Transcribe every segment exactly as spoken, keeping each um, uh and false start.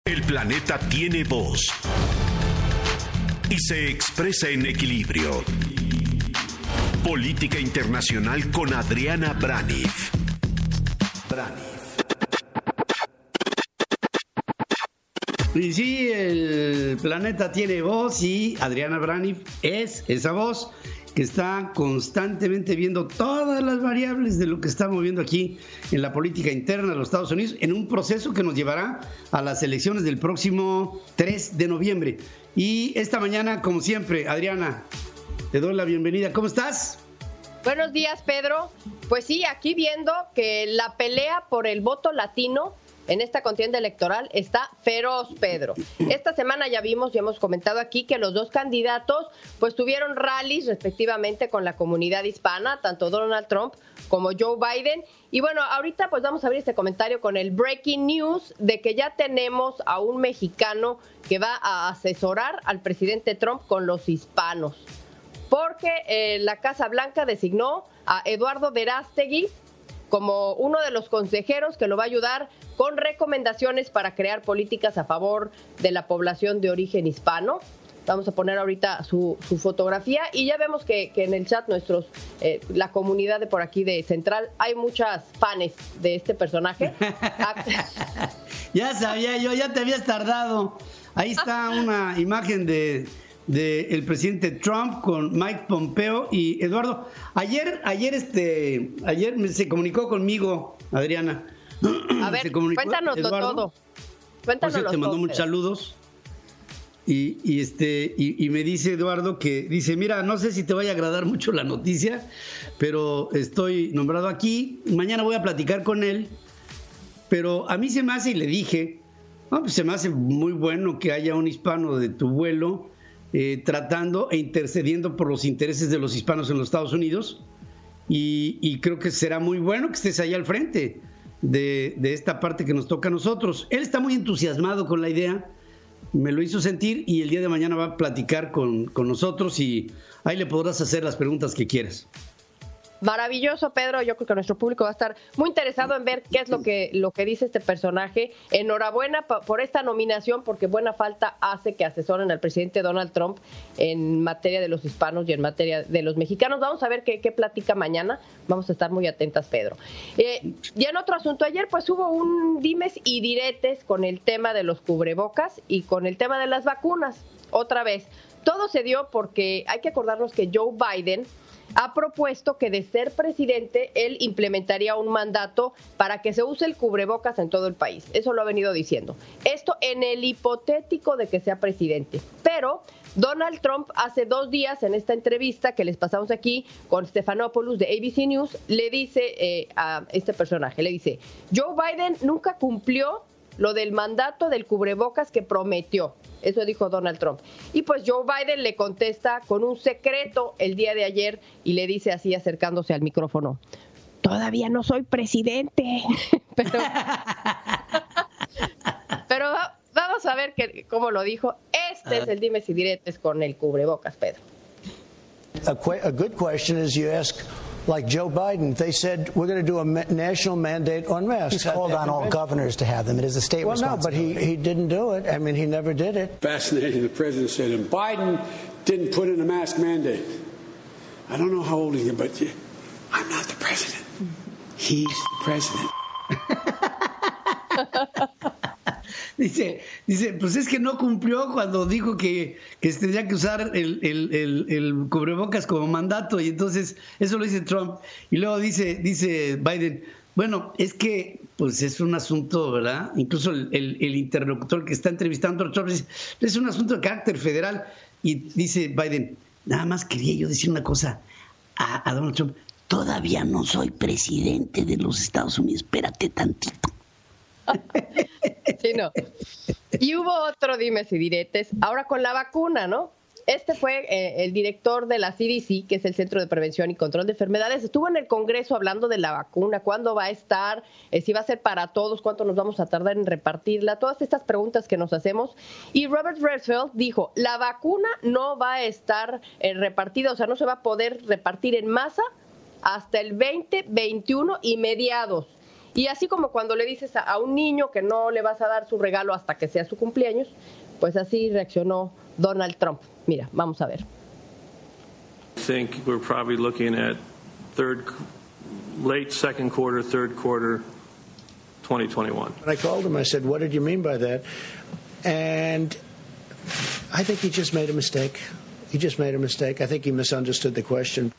El planeta tiene voz y se expresa en equilibrio. Política internacional con Adriana Braniff. Braniff. Y sí, el planeta tiene voz y Adriana Braniff es esa voz que está constantemente viendo todas las variables de lo que está moviendo aquí en la política interna de los Estados Unidos en un proceso que nos llevará a las elecciones del próximo tres de noviembre. Y esta mañana, como siempre, Adriana, te doy la bienvenida. ¿Cómo estás? Buenos días, Pedro. Pues sí, aquí viendo que la pelea por el voto latino en esta contienda electoral está feroz, Pedro. Esta semana ya vimos y hemos comentado aquí que los dos candidatos pues tuvieron rallies respectivamente con la comunidad hispana, tanto Donald Trump como Joe Biden. Y bueno, ahorita pues vamos a abrir este comentario con el breaking news de que ya tenemos a un mexicano que va a asesorar al presidente Trump con los hispanos. Porque eh, la Casa Blanca designó a Eduardo Verástegui como uno de los consejeros que lo va a ayudar con recomendaciones para crear políticas a favor de la población de origen hispano. Vamos a poner ahorita su, su fotografía y ya vemos que, que en el chat nuestros, eh, la comunidad de por aquí de Central, hay muchas fans de este personaje. Ya sabía yo, ya te habías tardado. Ahí está una imagen de... del presidente Trump con Mike Pompeo y Eduardo. Ayer, ayer, este, ayer se comunicó conmigo, Adriana. A ver, cuéntanos todo. Cuéntanos todo. Te mandó muchos saludos. Y, y este, y, y me dice Eduardo que dice, mira, no sé si te vaya a agradar mucho la noticia, pero estoy nombrado aquí. Mañana voy a platicar con él. Pero a mí se me hace, y le dije, no, pues se me hace muy bueno que haya un hispano de tu vuelo. Eh, tratando e intercediendo por los intereses de los hispanos en los Estados Unidos y, y creo que será muy bueno que estés ahí al frente de, de esta parte que nos toca a nosotros. Él está muy entusiasmado con la idea, me lo hizo sentir y el día de mañana va a platicar con, con nosotros y ahí le podrás hacer las preguntas que quieras. Maravilloso, Pedro. Yo creo que nuestro público va a estar muy interesado en ver qué es lo que lo que dice este personaje. Enhorabuena por esta nominación, porque buena falta hace que asesoren al presidente Donald Trump en materia de los hispanos y en materia de los mexicanos. Vamos a ver qué, qué platica mañana. Vamos a estar muy atentas, Pedro. Eh, ya en otro asunto, ayer pues hubo un dimes y diretes con el tema de los cubrebocas y con el tema de las vacunas. Otra vez, todo se dio porque hay que acordarnos que Joe Biden ha propuesto que de ser presidente, él implementaría un mandato para que se use el cubrebocas en todo el país. Eso lo ha venido diciendo. Esto en el hipotético de que sea presidente. Pero Donald Trump hace dos días en esta entrevista que les pasamos aquí con Stephanopoulos de A B C News, le dice eh, a este personaje, le dice, Joe Biden nunca cumplió lo del mandato del cubrebocas que prometió. Eso dijo Donald Trump. Y pues Joe Biden le contesta con un secreto el día de ayer y le dice así acercándose al micrófono, todavía no soy presidente. pero, pero vamos a ver que, cómo lo dijo. Este uh, es el dimes y diretes con el cubrebocas, Pedro. A, qu- a good question is you ask, like Joe Biden, they said we're going to do a ma- national mandate on masks. He's called on all governors to have them. It is a state well, responsibility. Well, no, but he, he didn't do it. I mean, he never did it. Fascinating, the president said, and Biden didn't put in a mask mandate. I don't know how old he is, but yeah, I'm not the president. He's the president. Dice, dice, pues es que no cumplió cuando dijo que, que se tendría que usar el, el, el, el cubrebocas como mandato, y entonces eso lo dice Trump. Y luego dice, dice Biden, bueno, es que pues es un asunto, ¿verdad? Incluso el, el, el interlocutor que está entrevistando a Trump dice, es un asunto de carácter federal. Y dice Biden, nada más quería yo decir una cosa a, a Donald Trump, todavía no soy presidente de los Estados Unidos, espérate tantito. Sí, no. Y hubo otro dimes y diretes, ahora con la vacuna, ¿no? Este fue eh, el director de la C D C, que es el Centro de Prevención y Control de Enfermedades. Estuvo en el Congreso hablando de la vacuna, cuándo va a estar, eh, si va a ser para todos, cuánto nos vamos a tardar en repartirla, todas estas preguntas que nos hacemos. Y Robert Redfield dijo, la vacuna no va a estar eh, repartida, o sea, no se va a poder repartir en masa hasta el veinte veintiuno y mediados. Y así como cuando le dices a, a un niño que no le vas a dar su regalo hasta que sea su cumpleaños, pues así reaccionó Donald Trump. Mira, vamos a ver. I think we're probably looking at third, late second quarter, third quarter, twenty twenty-one. I called him. I said, "What did you mean by that?" And I think he just made a mistake. He just made a mistake. I think he misunderstood the question.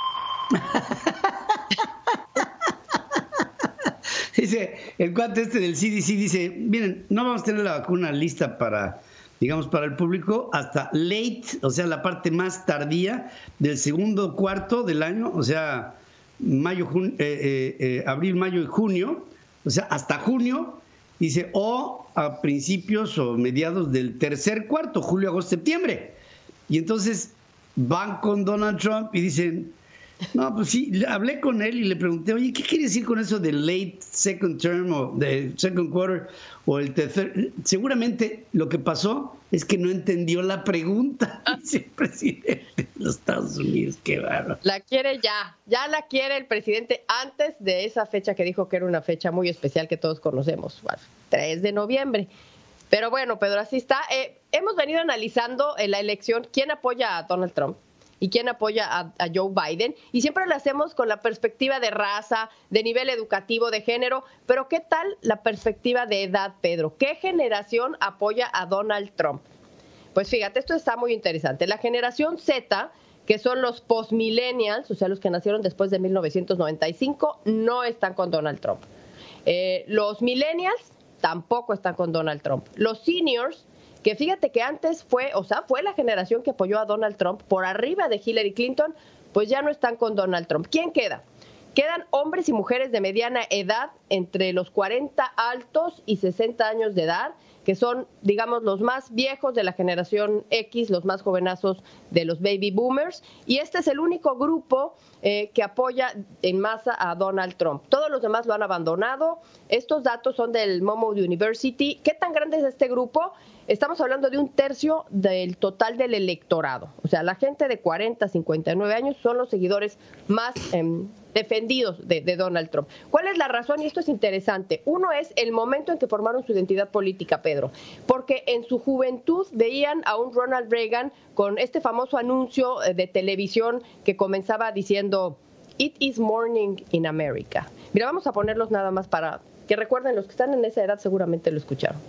Dice, el cuate este del C D C dice, miren, no vamos a tener la vacuna lista para, digamos, para el público hasta late, o sea, la parte más tardía del segundo cuarto del año, o sea, mayo, jun- eh, eh, eh, abril, mayo y junio, o sea, hasta junio, dice, o a principios o mediados del tercer cuarto, julio, agosto, septiembre. Y entonces van con Donald Trump y dicen, no, pues sí, hablé con él y le pregunté, oye, ¿qué quiere decir con eso de late second term o de second quarter o el tercer? Seguramente lo que pasó es que no entendió la pregunta, dice el presidente de los Estados Unidos. Qué bárbaro. La quiere ya, ya la quiere el presidente antes de esa fecha que dijo que era una fecha muy especial que todos conocemos, bueno, tres de noviembre. Pero bueno, Pedro, así está. Eh, hemos venido analizando en la elección quién apoya a Donald Trump y quién apoya a, a Joe Biden, y siempre lo hacemos con la perspectiva de raza, de nivel educativo, de género, pero ¿qué tal la perspectiva de edad, Pedro? ¿Qué generación apoya a Donald Trump? Pues fíjate, esto está muy interesante. La generación Z, que son los postmillennials, o sea, los que nacieron después de mil novecientos noventa y cinco, no están con Donald Trump. Eh, los millennials tampoco están con Donald Trump. Los seniors, que fíjate que antes fue, o sea, fue la generación que apoyó a Donald Trump por arriba de Hillary Clinton, pues ya no están con Donald Trump. ¿Quién queda? Quedan hombres y mujeres de mediana edad, entre los cuarenta altos y sesenta años de edad, que son, digamos, los más viejos de la generación X, los más jovenazos de los baby boomers, y este es el único grupo eh, que apoya en masa a Donald Trump. Todos los demás lo han abandonado. Estos datos son del Momo University. ¿Qué tan grande es este grupo? Estamos hablando de un tercio del total del electorado. O sea, la gente de cuarenta a cincuenta y nueve años son los seguidores más eh, defendidos de, de Donald Trump. ¿Cuál es la razón? Y esto es interesante. Uno es el momento en que formaron su identidad política, Pedro. Porque en su juventud veían a un Ronald Reagan con este famoso anuncio de televisión que comenzaba diciendo, "It is morning in America". Mira, vamos a ponerlos nada más para que recuerden, los que están en esa edad seguramente lo escucharon.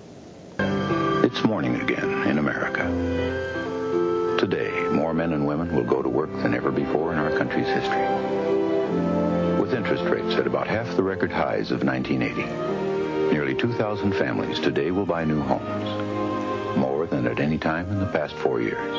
It's morning again in America. Today, more men and women will go to work than ever before in our country's history. With interest rates at about half the record highs of nineteen eighty, nearly two thousand families today will buy new homes, more than at any time in the past four years.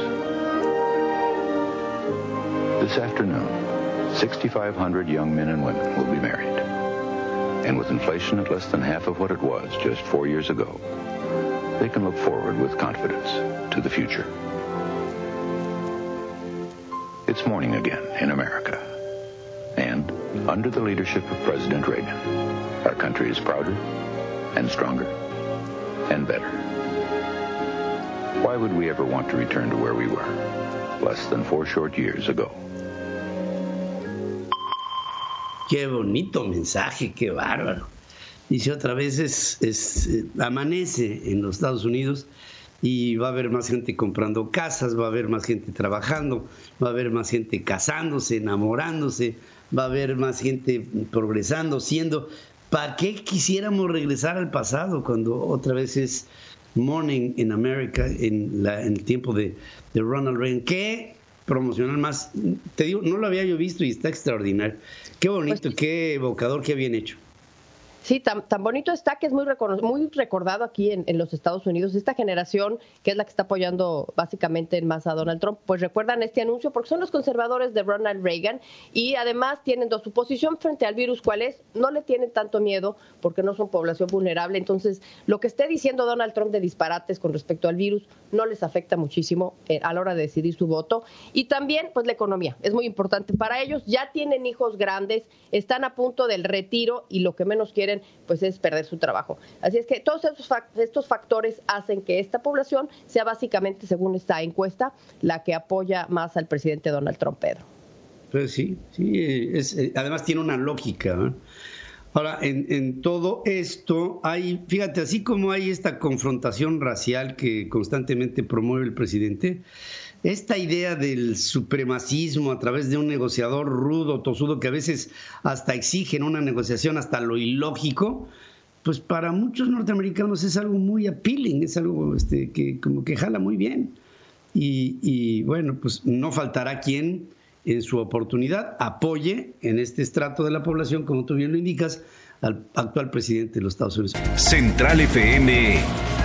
This afternoon, sixty-five hundred young men and women will be married. And with inflation at less than half of what it was just four years ago, they can look forward with confidence to the future. It's morning again in America. And under the leadership of President Reagan, our country is prouder and stronger and better. Why would we ever want to return to where we were less than four short years ago? Qué bonito mensaje, qué bárbaro. Dice otra vez, es, es eh, amanece en los Estados Unidos y va a haber más gente comprando casas, va a haber más gente trabajando, va a haber más gente casándose, enamorándose, va a haber más gente progresando, siendo... ¿Para qué quisiéramos regresar al pasado cuando otra vez es Morning in America en, la, en el tiempo de, de Ronald Reagan? ¿Qué promocional más? Te digo, no lo había yo visto y está extraordinario. Qué bonito, pues, qué evocador, qué bien hecho. Sí, tan, tan bonito está que es muy, recono- muy recordado aquí en, en los Estados Unidos. Esta generación, que es la que está apoyando básicamente en masa a Donald Trump, pues recuerdan este anuncio porque son los conservadores de Ronald Reagan y además tienen dos, su posición frente al virus, ¿cuál es? No le tienen tanto miedo porque no son población vulnerable. Entonces, lo que esté diciendo Donald Trump de disparates con respecto al virus no les afecta muchísimo eh, a la hora de decidir su voto. Y también, pues la economía es muy importante para ellos. Ya tienen hijos grandes, están a punto del retiro y lo que menos quieren pues es perder su trabajo. Así es que todos estos, estos factores hacen que esta población sea básicamente, según esta encuesta, la que apoya más al presidente Donald Trump, Pedro. Pues sí, sí, es, además tiene una lógica, ¿no? Ahora, en, en todo esto hay, fíjate, así como hay esta confrontación racial que constantemente promueve el presidente, esta idea del supremacismo a través de un negociador rudo, tosudo, que a veces hasta exige en una negociación hasta lo ilógico, pues para muchos norteamericanos es algo muy appealing, es algo este, que como que jala muy bien. Y, y bueno, pues no faltará quien en su oportunidad apoye en este estrato de la población, como tú bien lo indicas, al actual presidente de los Estados Unidos. Central F M